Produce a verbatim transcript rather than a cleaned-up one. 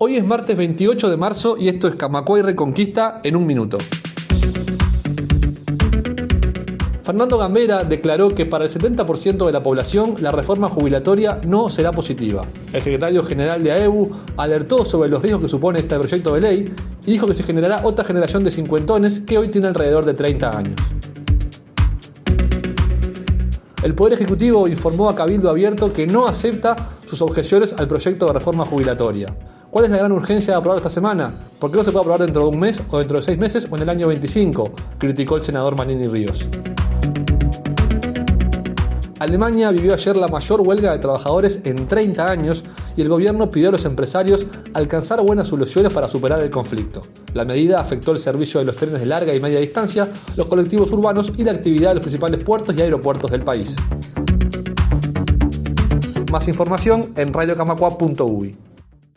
Hoy es martes veintiocho de marzo y esto es Camacuay Reconquista en un minuto. Fernando Gambera declaró que para el setenta por ciento de la población la reforma jubilatoria no será positiva. El secretario general de A E B U alertó sobre los riesgos que supone este proyecto de ley y dijo que se generará otra generación de cincuentones que hoy tiene alrededor de treinta años. El Poder Ejecutivo informó a Cabildo Abierto que no acepta sus objeciones al proyecto de reforma jubilatoria. ¿Cuál es la gran urgencia de aprobar esta semana? ¿Por qué no se puede aprobar dentro de un mes o dentro de seis meses o en el año veinticinco? Criticó el senador Manini Ríos. Alemania vivió ayer la mayor huelga de trabajadores en treinta años y el gobierno pidió a los empresarios alcanzar buenas soluciones para superar el conflicto. La medida afectó el servicio de los trenes de larga y media distancia, los colectivos urbanos y la actividad de los principales puertos y aeropuertos del país. Más información en radio camacua punto u y.